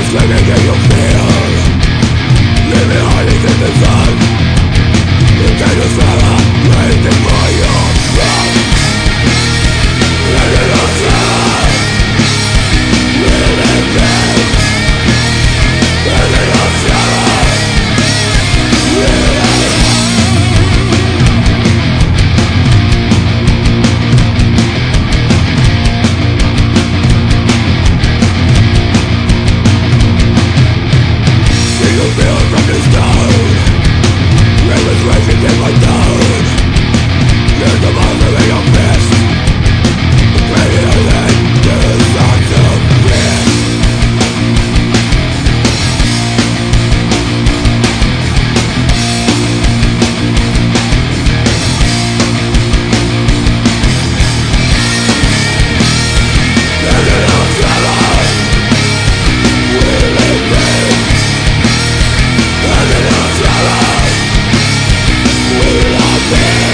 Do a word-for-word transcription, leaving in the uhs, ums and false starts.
Living in your fear, living hiding in the sun. You take a summer, waiting for your love. Living on summer, living dead. Living on summer, living. You feel from the stone, rivers raging in my town. You're the mother of your fist, greater than the sons of men. Living on summer, living dead. Living on summer, we love it.